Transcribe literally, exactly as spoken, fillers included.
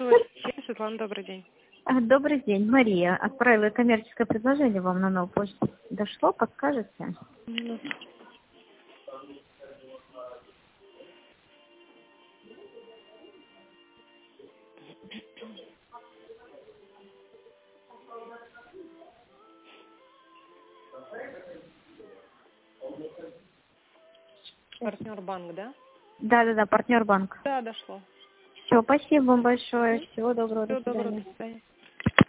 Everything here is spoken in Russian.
двадцать семь. Светлана, добрый день. А, Добрый день, Мария. Отправила коммерческое предложение вам на новую почту. Дошло, подскажете? Минуту. Партнер банк, да? Да-да-да, партнер банк. Да, дошло. Все, спасибо вам большое. Всего доброго, Всего до доброго, свидания. до свидания.